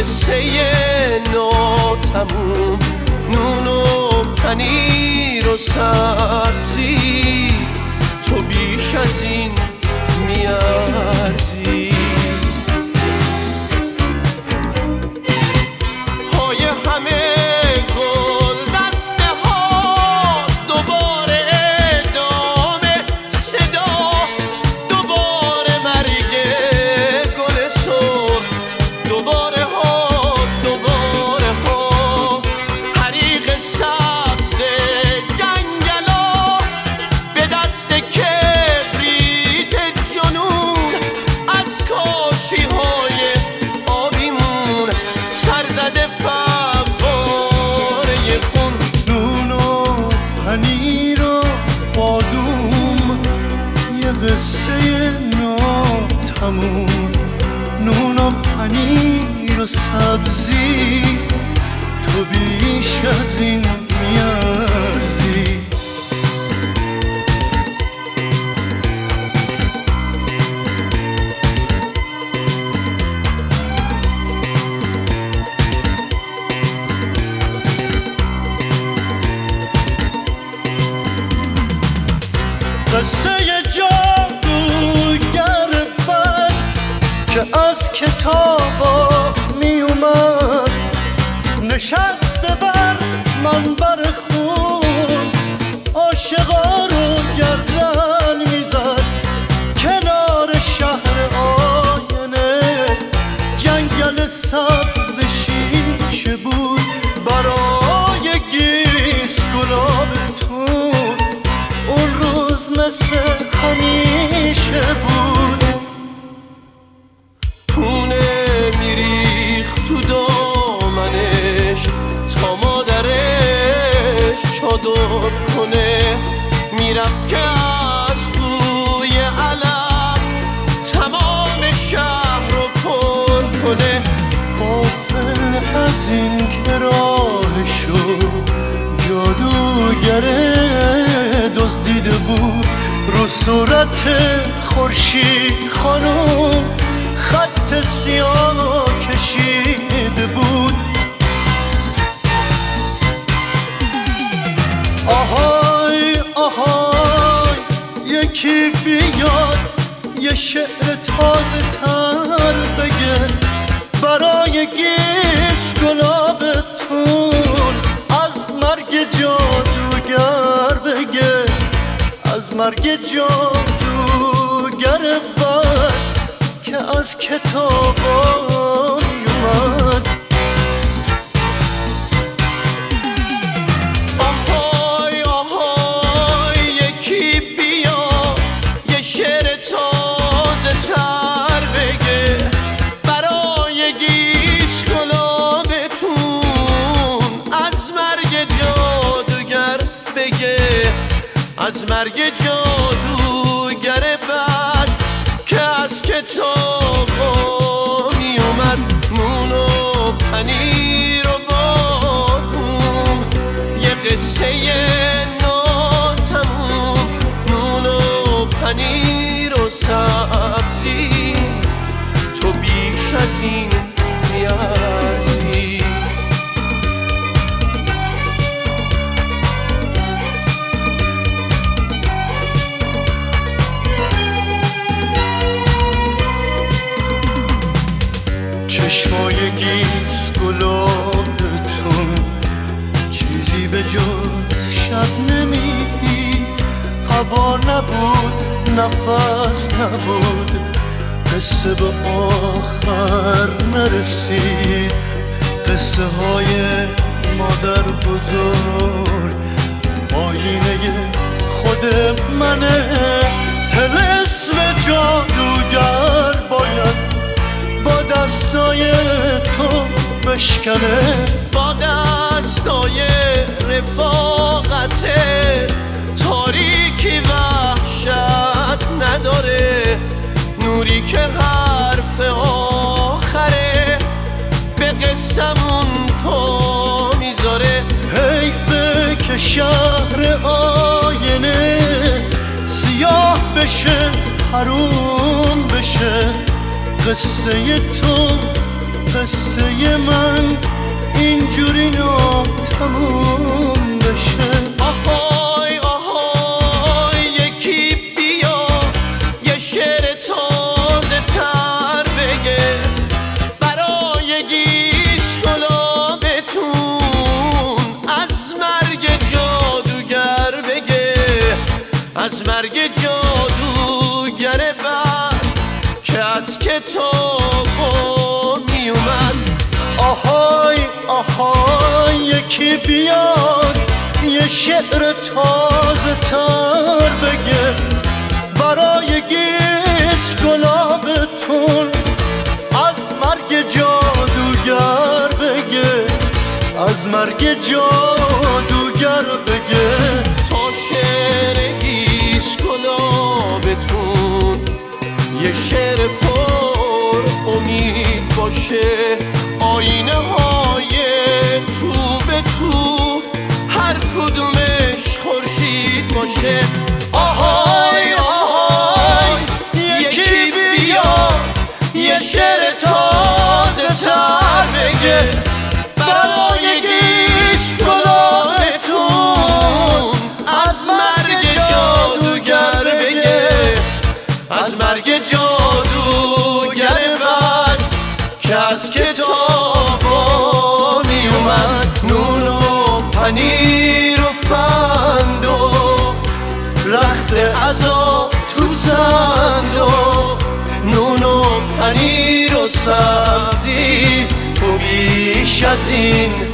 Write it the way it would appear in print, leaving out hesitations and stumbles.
قصه ناتموم، نون و پنیر و سبزی، تو بیش از این میارزی. پای همه گل دسته ها، دوباره ادامه صدا، دوباره مرگ گل سرخ، دوباره ها دوباره ها، حریق سبز جنگلا به دست کبریت جنون، از کاشی های آبیمون سرزده فواره خون. نون و پنیر و بادوم، یه قصه ناتموم، نون و پنیر و سبزی، تو بیش از این میارزی. قصه جادوگر بد که از کتابا می اومد، نشسته بر منبر خون، عاشقا رو گردن میزد کنار شهر آینه. جنگل سبز شیشه بود برای گیس گلابتون، اون روز مثل همیشه بود. پونه میریخت تو دامنش تا مادرش چادر کنه، میرفت که از بوی علف تمام شهر رو پر کنه. غافل از این که راهشو جادوگره دزدیده بود، رو صورت خورشید خانم خط سیاه کشیده بود. آهای آهای یکی بیاد یه شعر تازه تر بگه برای گیس گلابتون، از مرگ جادوگر بگه، از مرگ جادوگر بد که از کتابا میومد. آهای آهای یکی بیا یه شعر تازه تر بگه برای گیس گلابتون، از مرگ جادوگر بگه، از مرگ جادوگر بد که از کتابا می اومد. نون و پنیر و بادوم، یه قصه ناتموم، نون و پنیر و سبزی، تو بیش از این میارزی. چشمای گیس گلابتون چیزی به جز شب نمیدی، هوا نبود نفس نبود، قصه به آخر نرسید. قصه های مادر بزرگ آینه خود منه، طلسم جادوگر باید با دستای تو بشکنه، با دستای رفاقت تاریکی وحشت نداره، نوری که حرف آخره به قصمون پا میذاره. حیفه که شهر آینه سیاه بشه حروم بشه، قصه تو قصه من اینجوری تموم بشه. آهای آهای یکی بیا یه شعر تازه تر بگه برای گیسکلابتون، از مرگ جادوگر بگه، از مرگ جادوگر بر که از کتاب می اومد. آهای آهای یکی بیاد یه شعر تازه تر بگه برای گیسکلابتون، از مرگ جادوگر بگه، از مرگ جادوگر بگه. تا شعر گیسکلابتون یه شعر پر امید باشه، آینه های تو به تو هر کدومش خورشید باشه. آهای آهای یکی بیا یه شعر تازه تر بگه برای گیسکلابتون، از مرگ جادوگر بگه، از مرگ جادوگر بد که از کتابا می اومد. نون و پنیر و فند و رخت عزا تو صندوق، نون و پنیر و سبزی تو بیش از این